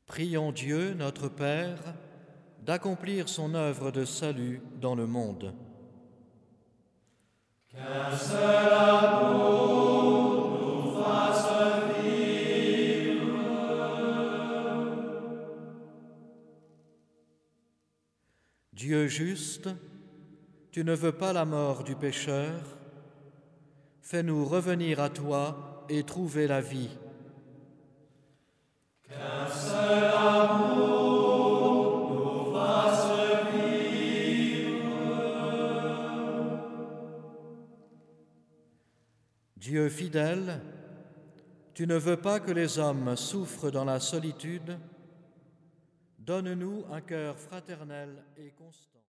Prions Dieu, notre Père, d'accomplir son œuvre de salut dans le monde. Qu'un seul amour nous fasse vivre. Dieu juste, tu ne veux pas la mort du pécheur, fais-nous revenir à toi et trouver la vie. Qu'un seul amour nous fasse vivre. Dieu fidèle, tu ne veux pas que les hommes souffrent dans la solitude, donne-nous un cœur fraternel et constant.